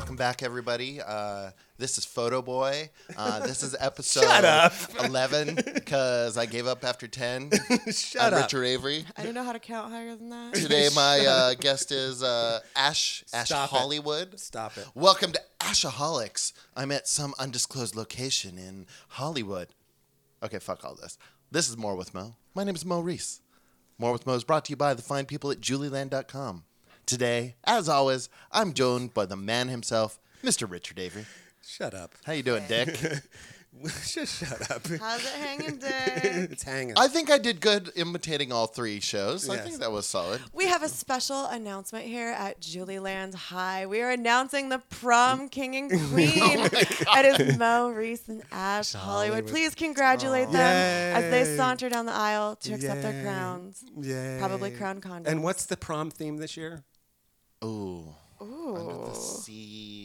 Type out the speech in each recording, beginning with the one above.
Welcome back, everybody. This is Photo Boy. This is episode Shut up. 11 because I gave up after 10. Shut I'm up. Richard Avery. I didn't know how to count higher than that. Today, my guest is Ash Stop it. Hollywood. Stop it. Welcome to Ashaholics. I'm at some undisclosed location in Hollywood. Okay, fuck all this. This is More with Mo. My name is Mo Reese. More with Mo is brought to you by the fine people at julieland.com. Today, as always, I'm joined by the man himself, Mr. Richard Avery. Shut up. How you doing, Dick? Just shut up. How's it hanging, Dick? It's hanging. I think I did good imitating all three shows. I Yes. think that was solid. We have a special announcement here at Julieland High. We are announcing the prom king and queen. It is Mo Reese and Ash Hollywood. Please congratulate them as they Yay. saunter down the aisle to accept their Yay. crowns. Yay. Probably crown condoms. And what's the prom theme this year? Ooh. Ooh. Under the sea.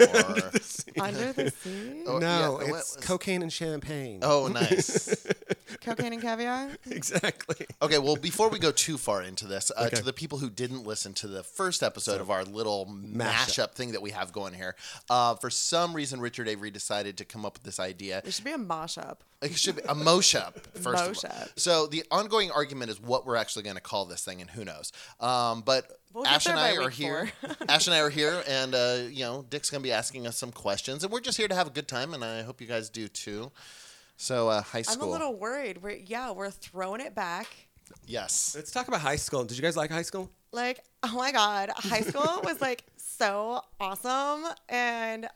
Or... Under the sea? Oh, No, yeah, what it's was- cocaine and champagne. Oh, nice. Cocaine and caviar? Exactly. Okay, well, before we go too far into this, Okay. to the people who didn't listen to the first episode of our little mashup thing that we have going here, for some reason, Richard Avery decided to come up with this idea. It should be a mosh up. It should be a Moshup, first of all. Moshup. So the ongoing argument is what we're actually going to call this thing, and who knows. But We'll get Ash and there by I are week here. 4. Ash and I are here, and Dick's going to be asking us some questions, and we're just here to have a good time, and I hope you guys do too. So high I'm school. a little worried. We're throwing it back. Yes. Let's talk about high school. Did you guys like high school? Like, oh my God, high school was like so awesome. And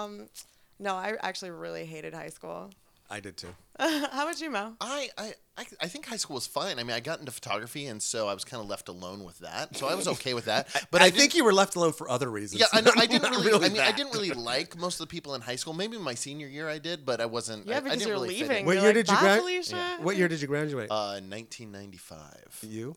no, I actually really hated high school. I did too. How about you, Mo? I think high school was fine. I mean, I got into photography, and so I was kind of left alone with that. So I was okay with that. But I didn't- think you were left alone for other reasons. Yeah, I didn't Not really. I mean, I that. didn't really like most of the people in high school. Maybe my senior year I did, but I wasn't. Yeah, I because didn't you're really fit leaving. in. What You're year like, did you "Bye, grad- Felicia." What year did you graduate? 1995. You?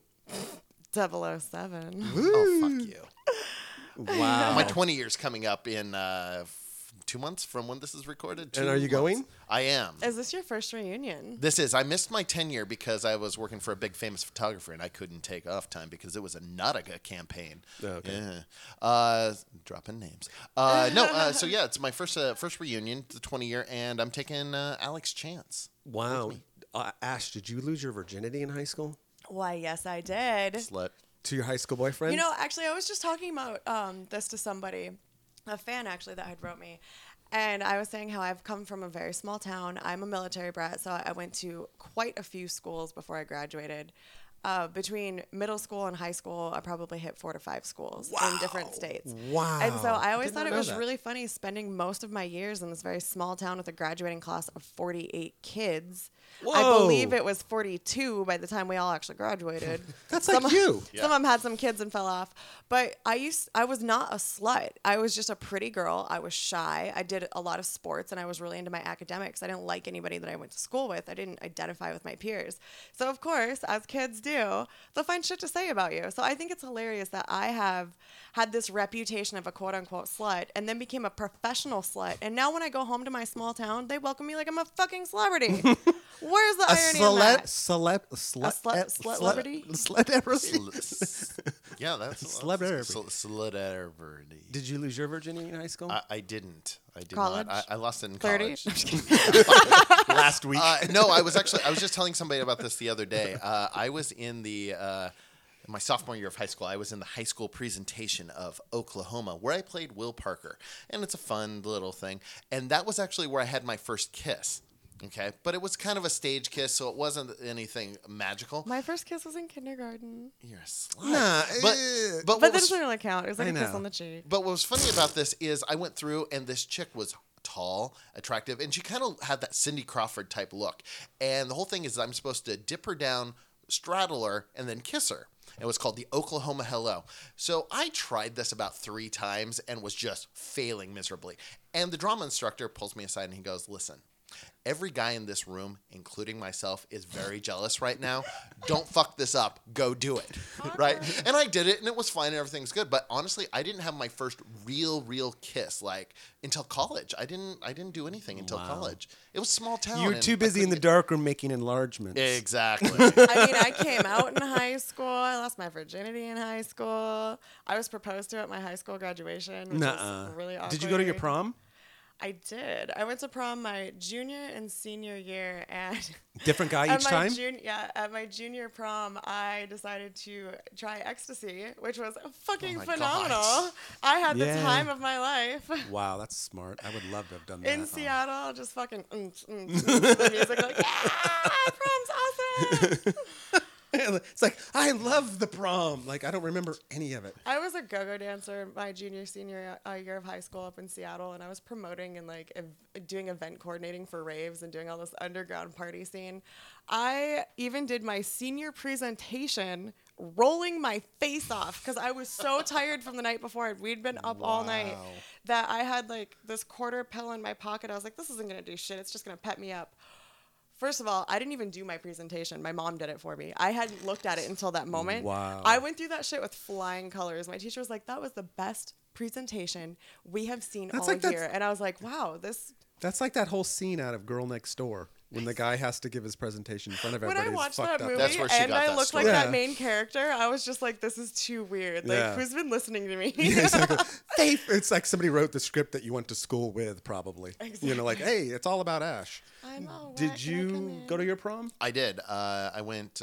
007. Oh fuck you! Wow. My 20 years coming up in 2 months from when this is recorded. And are you 2 months. going? I am. Is this your first reunion? This is. I missed my 10 year because I was working for a big famous photographer and I couldn't take off time because it was a Nautica campaign. Oh, okay. Yeah. Dropping names. So yeah, it's my first reunion, the 20 year, and I'm taking Alex Chance. Wow. Ash, did you lose your virginity in high school? Why, yes, I did. Slut. To your high school boyfriend? You know, actually, I was just talking about this to somebody, a fan actually that had wrote me. And I was saying how I've come from a very small town. I'm a military brat, so I went to quite a few schools before I graduated. Between middle school and high school, I probably hit 4 to 5 schools in different states. Wow. And so I always Did thought not it know was that. really funny spending most of my years in this very small town with a graduating class of 48 kids. I Whoa. believe it was 42 by the time we all actually graduated. That's like you. Some of them had some kids and fell off. But I was not a slut. I was just a pretty girl. I was shy. I did a lot of sports and I was really into my academics. I didn't like anybody that I went to school with. I didn't identify with my peers. So of course, as kids do, they'll find shit to say about you. So I think it's hilarious that I have had this reputation of a quote unquote slut and then became a professional slut. And now when I go home to my small town, they welcome me like I'm a fucking celebrity. Where's the A irony in that? celebrity? Yeah, that's Celebrity. Celebrity. Did you lose your virginity in high school? I didn't. I did College? not. I lost it in 30? college. Last week. No, I was just telling somebody about this the other day. I was in my sophomore year of high school. I was in the high school presentation of Oklahoma, where I played Will Parker, and it's a fun little thing. And that was actually where I had my first kiss. Okay, but it was kind of a stage kiss, so it wasn't anything magical. My first kiss was in kindergarten. You're a slut. Nah, but But what that was doesn't really count. It was like I a kiss know. on the cheek. But what was funny about this is I went through and this chick was tall, attractive, and she kind of had that Cindy Crawford type look. And the whole thing is I'm supposed to dip her down, straddle her, and then kiss her. It was called the Oklahoma Hello. So I tried this about 3 times and was just failing miserably. And the drama instructor pulls me aside and he goes, listen, Every guy in this room, including myself, is very jealous right now. Don't fuck this up. Go do it. Right? And I did it, and it was fine, and everything's good. But honestly, I didn't have my first real kiss until college. I didn't do anything until college. It was a small town. You were too busy in the dark room making enlargements. Exactly. I mean, I came out in high school. I lost my virginity in high school. I was proposed to at my high school graduation, which was really awkward. Did you go to your prom? I did. I went to prom my junior and senior year, and Different guy each time? At my junior prom, I decided to try ecstasy, which was fucking my phenomenal. God. I had the Yeah. time of my life. Wow, that's smart. I would love to have done that. In Seattle, just fucking the music, like, yeah, prom's awesome. It's like, I love the prom. Like, I don't remember any of it. I was a go-go dancer my senior year of high school up in Seattle, and I was promoting and doing event coordinating for raves and doing all this underground party scene. I even did my senior presentation rolling my face off because I was so tired from the night before. We'd been up all night that I had this quarter pill in my pocket. I was like, this isn't going to do shit. It's just going to pep me up. First of all, I didn't even do my presentation. My mom did it for me. I hadn't looked at it until that moment. Wow. I went through that shit with flying colors. My teacher was like, that was the best presentation we have seen all year. And I was like, wow, this... That's like that whole scene out of Girl Next Door when the guy has to give his presentation in front of everybody. When I watched fucked that up. movie That's where she and got I that looked story. like Yeah. that main character, I was just like, this is too weird. Like, Yeah. who's been listening to me? Exactly. It's like somebody wrote the script that you went to school with, probably. You know, like, hey, it's all about Ash. I'm all right. Did Can I come you in? go to your prom? I did. I went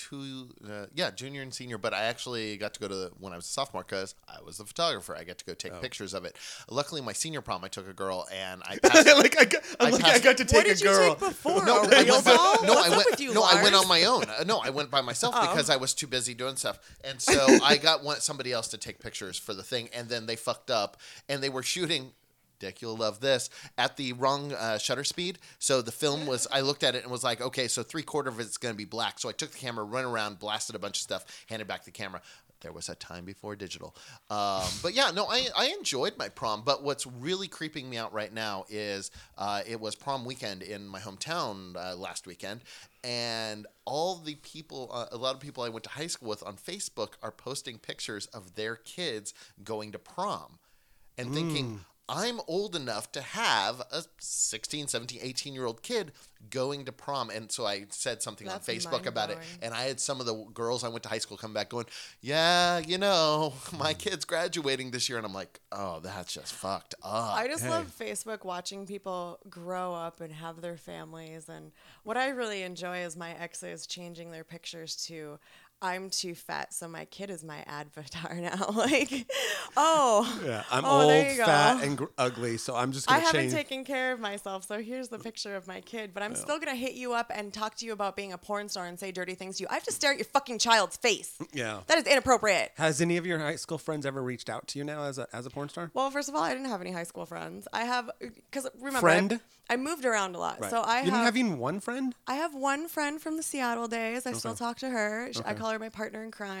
junior and senior, but I actually got to go to when I was a sophomore because I was the photographer. I got to go take pictures of it. Luckily, my senior prom, I took a girl, and I passed. I got to take What a did you girl. take before? No, A I real went, doll? no, What's I up went. with you, No, I went Lars? on my own. No, I went by myself because I was too busy doing stuff, and so I got somebody else to take pictures for the thing, and then they fucked up, and they were shooting. Dick, you'll love this, at the wrong shutter speed. So the film was, I looked at it and was like, okay, so 3/4 of it's going to be black. So I took the camera, ran around, blasted a bunch of stuff, handed back the camera. There was a time before digital. But yeah, no, I enjoyed my prom. But what's really creeping me out right now is it was prom weekend in my hometown last weekend. And all the people, a lot of people I went to high school with on Facebook are posting pictures of their kids going to prom and thinking, I'm old enough to have a 16, 17, 18-year-old kid going to prom. And so I said something That's on Facebook about it. mind-blowing. And I had some of the girls I went to high school come back going, yeah, you know, my kid's graduating this year. And I'm like, oh, that's just fucked up. I just love Facebook watching people grow up and have their families. And what I really enjoy is my exes changing their pictures to, I'm too fat, so my kid is my avatar now. Like, Yeah, I'm oh, there old, you go. fat, and ugly, so I'm just I going to haven't change. taken care of myself, so here's the picture of my kid. But I'm still going to hit you up and talk to you about being a porn star and say dirty things to you. I have to stare at your fucking child's face. Yeah. That is inappropriate. Has any of your high school friends ever reached out to you now as a porn star? Well, first of all, I didn't have any high school friends. I have, because remember, Friend? I moved around a lot. Right. So I you didn't have even one friend? I have one friend from the Seattle days. I still talk to her. I call her my partner in crime.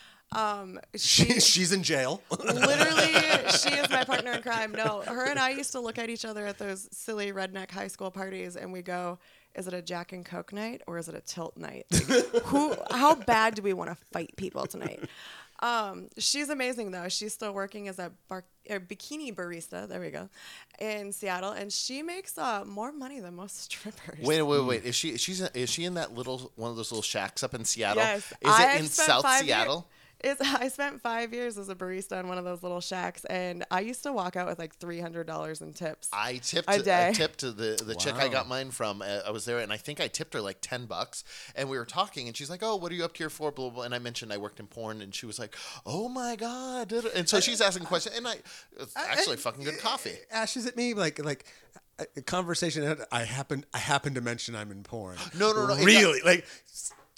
She's in jail. Literally, she is my partner in crime. No, her and I used to look at each other at those silly redneck high school parties, and we go, "Is it a Jack and Coke night or is it a tilt night? Like, how bad do we want to fight people tonight?" She's amazing though. She's still working as a bikini barista. There we go, in Seattle, and she makes more money than most strippers. Wait. Is she in that one of those little shacks up in Seattle? Yes. Is I it in spent South 5 Seattle? I spent 5 years as a barista in one of those little shacks, and I used to walk out with like $300 in tips. I tipped A day. I tipped to the chick I Wow. got mine from. I was there, and I think I tipped her like $10. And we were talking, and she's like, "Oh, what are you up here for?" Blah blah. blah. And I mentioned I worked in porn, and she was like, "Oh my god!" And so she's asking questions, and it's actually fucking good coffee. Ash, is it me? Like a conversation. I happen to mention I'm in porn. No. Really? Like,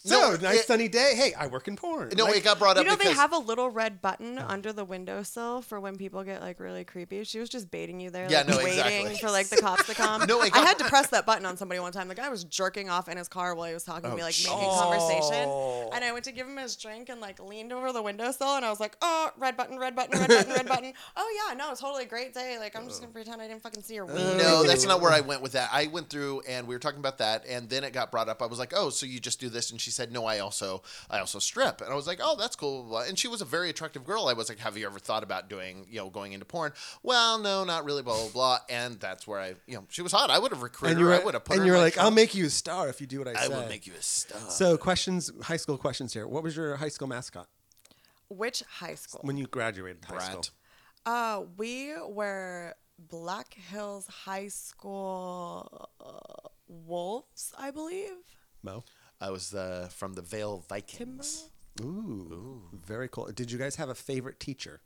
So, No, nice sunny day. Hey, I work in porn. No, Like, it got brought up You know, because they have a little red button under the windowsill for when people get like really creepy. She was just baiting you there, Yeah, like no, waiting exactly. for like the cops to come. No, it I got- had to press that button on somebody one time. The guy was jerking off in his car while he was talking to me, like making conversation. And I went to give him his drink and like leaned over the windowsill and I was like, oh, red button, red button, red button, red button. Oh yeah, no, totally great day. Like I'm just gonna pretend I didn't fucking see your weed. No, that's not where I went with that. I went through and we were talking about that, and then it got brought up. I was like, "Oh, so you just do this?" And she said, "No, I also strip." And I was like, "Oh, that's cool." Blah, blah. And she was a very attractive girl. I was like, "Have you ever thought about doing, going into porn?" Well, no, not really. Blah blah blah. And that's where she was hot. I would have recruited and her. I would have put her. and you were in my like, trunk. I'll make you a star if you do what I I say. will make you a star. So, high school questions here. What was your high school mascot Which high school? when you graduated high school? Brat. We were Black Hills High School Wolves, I believe. Mo? I was from the Vale Vikings. Ooh, very cool. Did you guys have a favorite teacher?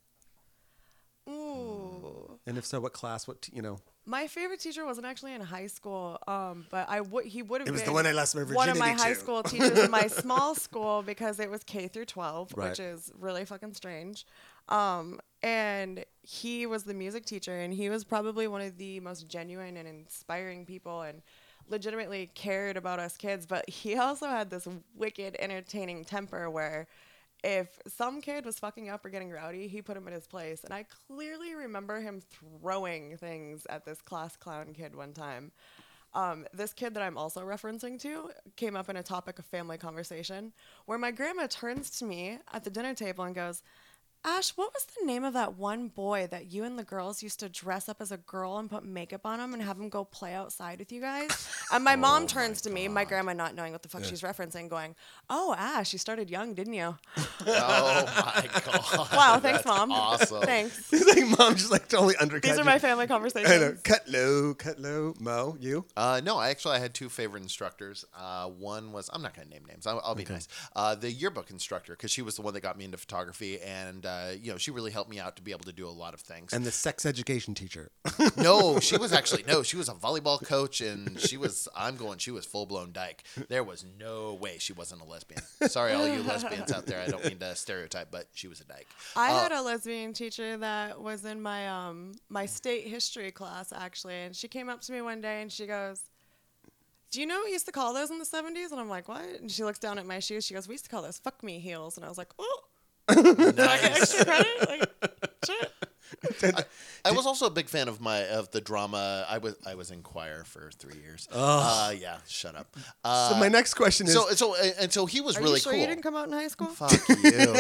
Ooh. And if so, what class? My favorite teacher wasn't actually in high school, but he would have It been was the one I lost my one of my virginity high to. school teachers in my small school because it was K through 12, Right. which is really fucking strange. And he was the music teacher, and he was probably one of the most genuine and inspiring people, and legitimately cared about us kids. But he also had this wicked, entertaining temper where if some kid was fucking up or getting rowdy, he put him in his place. And I clearly remember him throwing things at this class clown kid one time. This kid that I'm also referencing to came up in a topic of family conversation where my grandma turns to me at the dinner table and goes, Ash, what was the name of that one boy that you and the girls used to dress up as a girl and put makeup on him and have him go play outside with you guys? And my mom turns to me, my grandma not knowing what the fuck she's referencing, going, oh, Ash, you started young, didn't you? Oh my god! Wow, thanks, That's Mom. Awesome. Thanks. It's like mom just like totally undercut These are you. my family I know. conversations. Cut low. Mo, you? No, I had two favorite instructors. One was, I'm not going to name names. I'll be nice. The yearbook instructor, because she was the one that got me into photography, and she really helped me out to be able to do a lot of things. And the sex education teacher. No, she was a volleyball coach, and she was full blown dyke. There was no way she wasn't a lesbian. Sorry, all you lesbians out there. I don't mean to stereotype, but she was a dyke. I had a lesbian teacher that was in my my state history class, actually, and she came up to me one day and she goes, do you know what we used to call those in the 70s? And I'm like, what? And she looks down at my shoes. She goes, we used to call those fuck me heels. And I was like, oh. Did I get extra credit? Like, shit. I was also a big fan of the drama. I was in choir for 3 years. Yeah, shut up. So my next question is... So he was Are really you sure cool. you didn't come out in high school? Fuck you.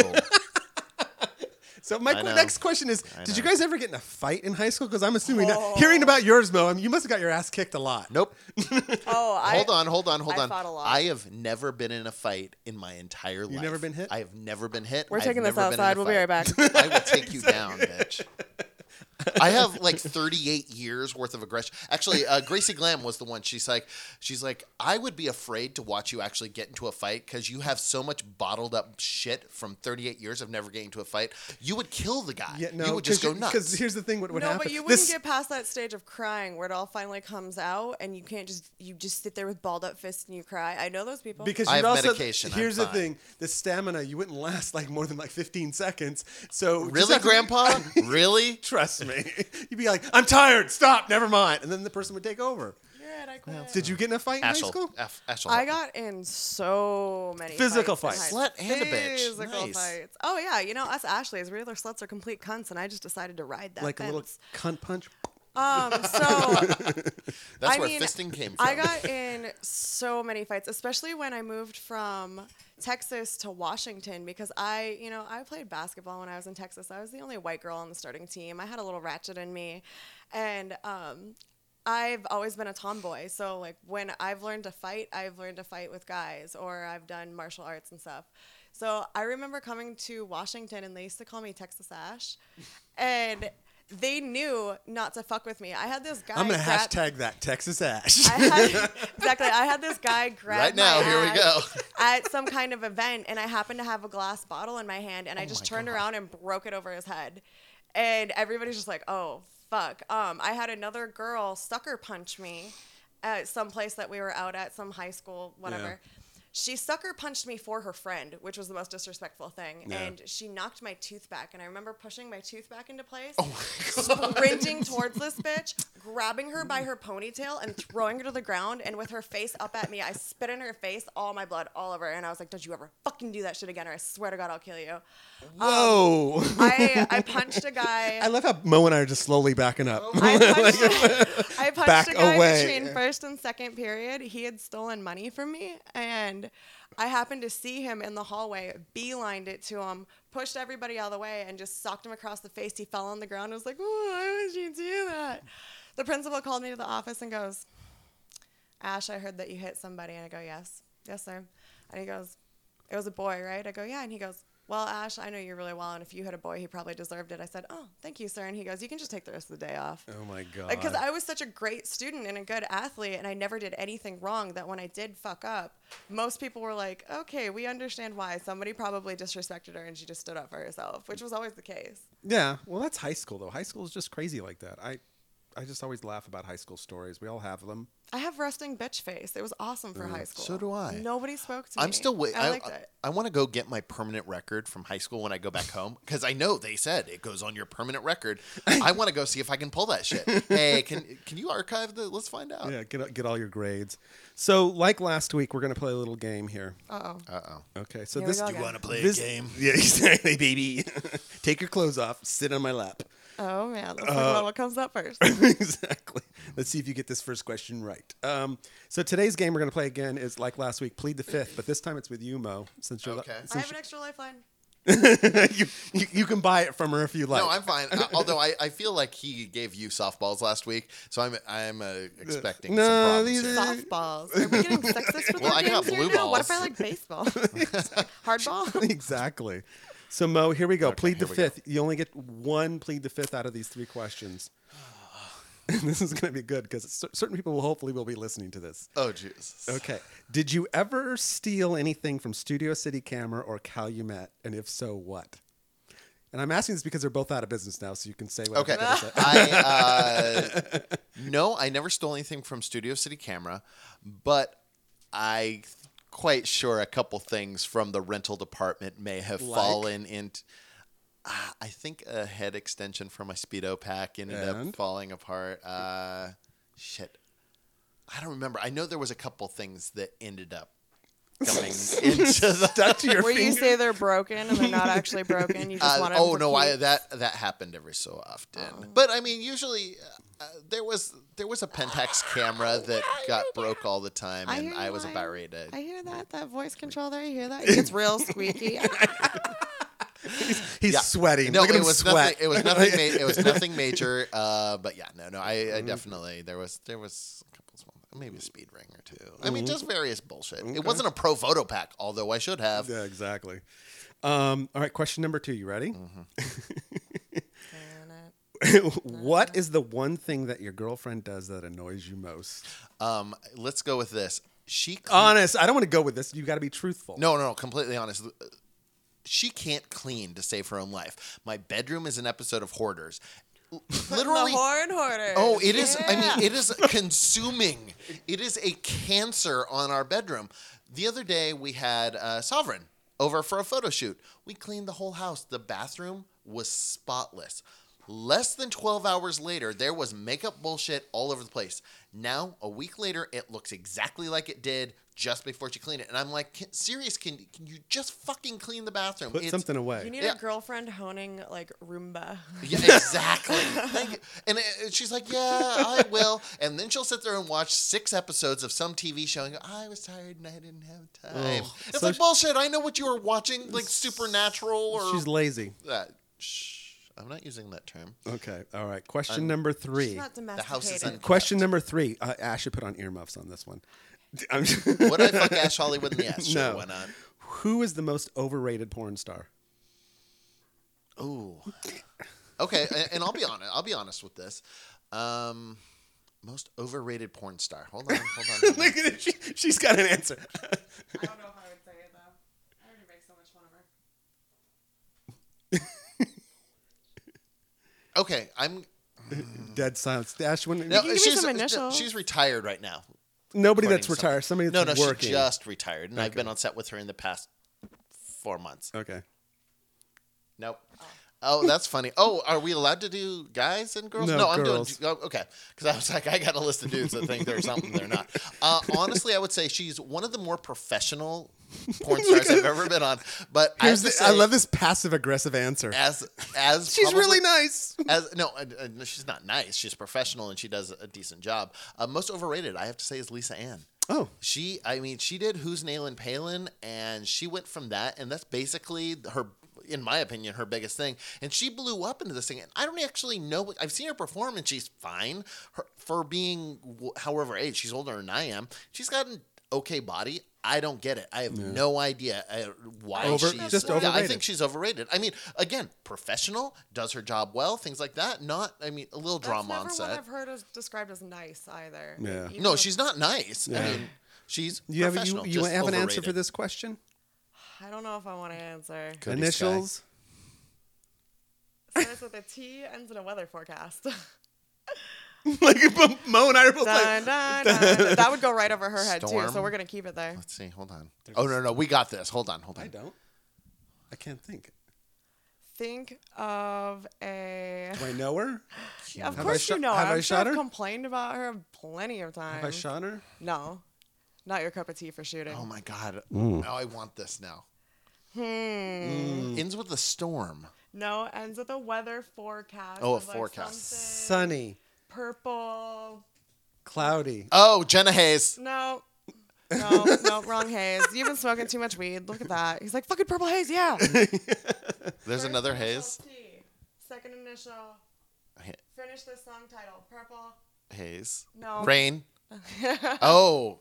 So my I know. next question is, I did you know. guys ever get in a fight in high school? Because I'm assuming not. Hearing about yours, Mo, you must have got your ass kicked a lot. Nope. Oh, Hold on. I fought a lot. I have never been in a fight in my entire life. never been hit? I have never been hit. We're I've taking this never been in a outside. We'll be right fight. back. I will take you down, bitch. I have like 38 years worth of aggression. Actually, Gracie Glam was the one. She's like, I would be afraid to watch you actually get into a fight because you have so much bottled up shit from 38 years of never getting into a fight. You would kill the guy. Yeah, no, you would just go nuts. Because here's the thing: what would No, happen? but you wouldn't get past that stage of crying where it all finally comes out, and you can't just sit there with balled up fists and you cry. I know those people. Because I you'd have also, medication, I'm Here's the fine. thing: the stamina you wouldn't last like more than like 15 seconds. So just Really, have to- Grandpa? Really? Trust me. You'd be like, "I'm tired. Stop. Never mind," and then the person would take over. You're right, I quit. Did you get in a fight in high Ashel. school? Ashel. I got in so many Physical fights. in fights. high Slut and a school. bitch. Physical Nice. fights. Oh yeah, us Ashleys, regular sluts are complete cunts, and I just decided to ride that Like a little fence. cunt punch. So That's I where mean, fisting came from. I got in so many fights, especially when I moved from Texas to Washington because I played basketball when I was in Texas. I was the only white girl on the starting team. I had a little ratchet in me, and I've always been a tomboy. So like when I've learned to fight with guys, or I've done martial arts and stuff. So I remember coming to Washington, and they used to call me Texas Ash, and they knew not to fuck with me. I had this guy. I'm gonna hashtag that Texas Ash. I had this guy grab Right now, my here we ass go. at some kind of event, and I happened to have a glass bottle in my hand, and I just turned around and broke it over his head, and everybody's just like, "Oh fuck!" I had another girl sucker punch me at some place that we were out at, some high school, whatever. Yeah. She sucker punched me for her friend, which was the most disrespectful thing. Yeah. And she knocked my tooth back. And I remember pushing my tooth back into place, Oh my God. sprinting towards this bitch, grabbing her by her ponytail and throwing her to the ground. And with her face up at me, I spit in her face, all my blood all over. And I was like, don't you ever fucking do that shit again, or I swear to God, I'll kill you. Whoa. I punched a guy. I love how Mo and I are just slowly backing up. I punched Back a guy away. between first and second period. He had stolen money from me, and I happened to see him in the hallway, beelined it to him, pushed everybody out of the way, and just socked him across the face. He fell on the ground. I was like, "Oh, why would you do that?" The principal called me to the office and goes, "Ash, I heard that you hit somebody." And I go, "Yes, sir." And he goes, "It was a boy, right?" I go, "Yeah." And he goes, "Well, Ash, I know you really well, and if you hit a boy, he probably deserved it." I said, "Oh, thank you, sir." And he goes, "You can just take the rest of the day off." Oh my God. Because I was such a great student and a good athlete, and I never did anything wrong, that when I did fuck up, most people were like, okay, we understand why. Somebody probably disrespected her and she just stood up for herself, which was always the case. Yeah, well, that's high school, though. High school is just crazy like that. I just always laugh about high school stories. We all have them. I have resting bitch face. It was awesome for high school. So do I. Nobody spoke to me. I'm still waiting. I liked it. I want to go get my permanent record from high school when I go back home, because I know they said it goes on your permanent record. I want to go see if I can pull that shit. Hey, can you archive the? Let's find out. Yeah, get all your grades. So, like last week, we're going to play a little game here. Uh-oh. Okay, so Here we this go You again. want to play this a game? Yeah, exactly, baby. Take your clothes off, sit on my lap. Oh, man. Let's talk about what comes up first. Exactly. Let's see if you get this first question right. So today's game we're going to play again is like last week, Plead the Fifth, but this time it's with you, Mo. Since you're Okay. I have an extra lifeline. you can buy it from her if you like. No, I'm fine. Although I feel like he gave you softballs last week, so I'm expecting No, some problems these here. are- Softballs. Are we getting sexist with Well, our I got games here blue now? What if I balls. like baseball? Hardball? Exactly. So Mo, here we go. Okay, Plead the here we go. Fifth. You only get one Plead the Fifth out of these three questions. This is going to be good because certain people will hopefully be listening to this. Oh, Jesus. Okay. Did you ever steal anything from Studio City Camera or Calumet? And if so, what? And I'm asking this because they're both out of business now, so you can say whatever Okay. you gotta say. No, I never stole anything from Studio City Camera, but I quite sure a couple things from the rental department may have Like? fallen into. I think a head extension for my Speedo pack ended And? up falling apart. Shit. I don't remember. I know there was a couple things that ended up coming into the. Stuck to your Where you finger. say they're broken and they're not actually broken. You just want them for keeps? That happened every so often. But I mean, usually there was a Pentax camera that got broke all the time, I and hear I you was lying. about ready to. I hear that voice control there. You hear that? It gets real squeaky. He's Yeah. sweating. No, Look at it him was sweat. nothing. It was nothing. It was nothing major. But yeah, no. I definitely there was a couple small, maybe a speed ring or two. I mean, just various bullshit. It wasn't a pro photo pack, although I should have. Yeah, exactly. All right, question number 2. You ready? What is the one thing that your girlfriend does that annoys you most? Let's go with this. She Honest. I don't want to go with this. You got to be truthful. No, completely honest. She can't clean to save her own life. My bedroom is an episode of Hoarders. Literally. The horn hoarder. Oh, it is. I Yeah. mean, it is consuming. It is a cancer on our bedroom. The other day, we had Sovereign over for a photo shoot. We cleaned the whole house. The bathroom was spotless. Less than 12 hours later, there was makeup bullshit all over the place. Now, a week later, it looks exactly like it did just before she cleaned it. And I'm like, serious, can you just fucking clean the bathroom? Put something You away. need Yeah. a girlfriend honing like Roomba. Yeah, exactly. Thank you. And she's like, yeah, I will. And then she'll sit there and watch 6 episodes of some TV show and go, I was tired and I didn't have time. Oh, It's so like, bullshit. I know what you were watching, like Supernatural or She's lazy. that. Shh. I'm not using that term. Okay. All right. Question number 3. She's not domesticated. house is un- Question number 3. Ash should put on earmuffs on this one. Would I fuck Ash Hollywood? Yes, sure, No. why not? Who is the most overrated porn star? Ooh. Okay, and I'll be honest. I'll be honest with this. Most overrated porn star. Hold on. Look at it. She's got an answer. I don't know if I would say it though. I already make so much fun of her. Okay, I'm. Dead silence. Ash, when No, give me some initials. she's retired right now. Nobody that's courting retired. Somebody No, that's no, working. she just retired, and I've Okay. been on set with her in the past 4 months. Okay. Nope. Oh, that's funny. Oh, are we allowed to do guys and girls? No, I'm girls. doing. Oh, okay, because I was like, I got a list of dudes that think they're something they're not. Honestly, I would say she's one of the more professional porn stars I've ever been on. But I, have to say, I love this passive aggressive answer. as She's probably- really nice. No, she's not nice. She's professional and she does a decent job. Most overrated, I have to say, is Lisa Ann. Oh, She did Who's Nailin' Palin, and she went from that, and that's basically her, in my opinion, her biggest thing. And she blew up into this thing. And I don't actually know. I've seen her perform, and she's fine for being however age. She's older than I am. She's got an okay body. I don't get it. I have no idea why she's just Yeah, I overrated. think she's overrated. I mean, again, professional, does her job well, things like that. Not, I mean, a little That's drama never on one set. I've heard as described as nice either. Yeah. Even No, with- she's not nice. I Yeah. mean, she's you have professional. you just have an answer overrated. for this question? I don't know if I want to answer. Cody Initials. Starts with a T, ends in a weather forecast. Like Mo and I are both Dun, dun, dun. That would go right over her head too, Storm. so we're gonna keep it there. Let's see. Hold on. Oh no, we got this. Hold on. I don't. I can't think. Think of a. Do I know her? Of Have course I you know. have I I'm sure shot I've her? complained about her plenty of times. Have I shot her? No, not your cup of tea for shooting. Oh my god. Now I want this now. Hmm. Ends with a storm. No, ends with a weather forecast. Oh, a of, like, forecast. something Sunny, purple. cloudy. Oh, Jenna Hayes. No. No, wrong haze. You've been smoking too much weed. Look at that. He's like, fucking purple haze, yeah. There's another First Hayes. initial T, second initial. Finish this song title. Purple. Hayes. No. Rain. Oh.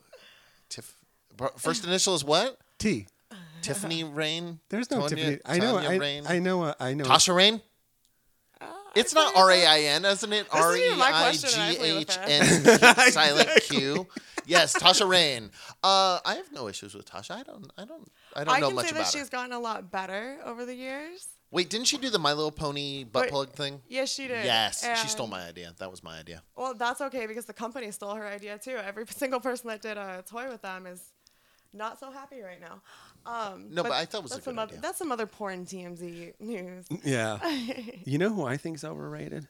First initial is what? T. Tiffany Rain. There's no Tonya- Tiffany. I know. Tanya Rain. I know. I know. Tasha Rain. It's not R-A-I-N, isn't it? This isn't even my question, and I play with R-E-I-G-H-N silent Q. Yes, Tasha Rain. I have no issues with Tasha. I don't I know can much say that about her. she's gotten a lot better over the years. Wait, didn't she do the My Little Pony butt Wait, plug thing? Yes, she did. Yes, she And- stole my idea. That was my idea. Well, that's okay because the company stole her idea too. Every single person that did a toy with them is not so happy right now. No, but I thought it was a that's good some idea. That's some other porn TMZ news. Yeah. You know who I think's overrated?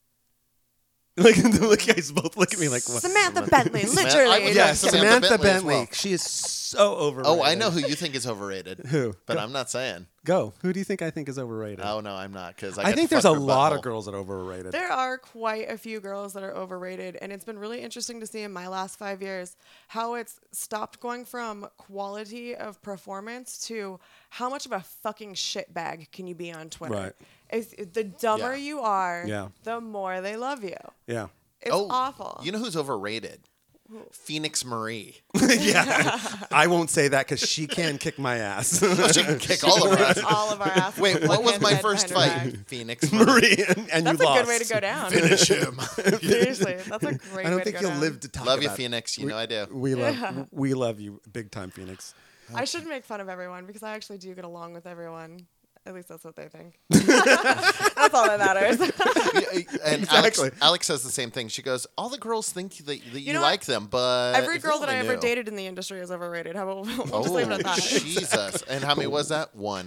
Like, you guys both look at me like, what? Samantha Bentley, I literally. would Yes, like Samantha, Samantha Bentley as Bentley. well. She is so overrated. Oh, I know who you think is overrated. Who? But I'm not saying. Go. Who do you think I think is overrated? Oh, no, I'm not. Because I think there's a lot of girls that are overrated. There are quite a few girls that are overrated, and it's been really interesting to see in my last 5 years how it's stopped going from quality of performance to how much of a fucking shitbag can you be on Twitter. Right. The dumber Yeah. you are, Yeah. the more they love you. Yeah. It's Oh, awful. You know who's overrated? Phoenix Marie. Yeah. I won't say that because she can kick my ass. She can kick all of us. All of our asses. Wait, with what one was hand my tied first behind her fight? back. Phoenix Marie. Marie, and That's you a lost. good way to go down. Finish him. Seriously, that's a great I don't way think to go you'll down. live to talk Love you, about it. Phoenix. You know I do. We love you big time, Phoenix. I should make fun of everyone because I actually do get along with everyone. At least that's what they think. That's all that matters. And Exactly. Alex says the same thing. She goes, all the girls think that you know like what? them, but Every if they girl that I only ever knew." dated in the industry is overrated. How about we'll just Oh, leave it at that. Jesus. And how many was that? One.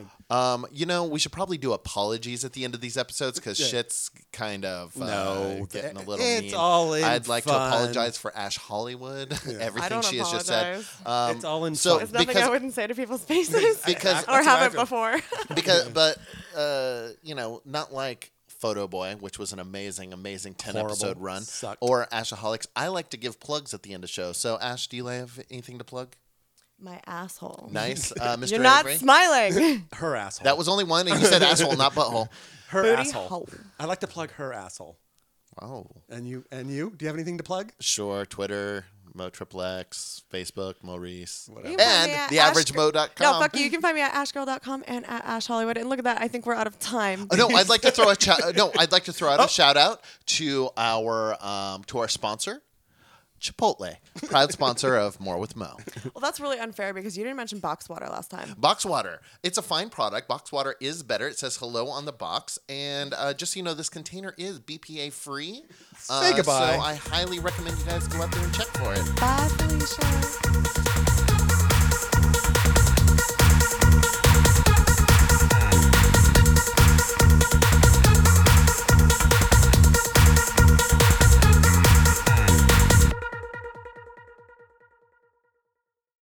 We should probably do apologies at the end of these episodes because shit's kind of No, getting a little it's mean. all in I'd like to fun. apologize for Ash Hollywood. Everything I don't she has just said. apologize. It's all in so fun. It's nothing I because wouldn't say to people's faces Because- or That's how I haven't feel. before. but not like Photo Boy, which was an amazing 10 episode run, Sucked. or Ashaholics. I like to give plugs at the end of shows. So Ash, do you have anything to plug? My asshole. Nice, Mr. You're not Avery. smiling. Her asshole. That was only one, and you said asshole, not butthole. her Booty asshole. hole. I like to plug her asshole. Oh, And you? Do you have anything to plug? sure. Twitter, MoTripleX, Facebook, Maurice, You can find me and at theaverageMo.com. No, fuck you. You can find me at ashgirl.com and at Ash Hollywood. And look at that. I think we're out of time. No, I'd like to throw a shout out to our sponsor, Chipotle, proud sponsor of More with Mo. Well, that's really unfair because you didn't mention box water last time. Box water. It's a fine product. Box water is better. It says hello on the box. And just so you know, this container is BPA free. Say goodbye. So I highly recommend you guys go out there and check for it. Bye, Felicia.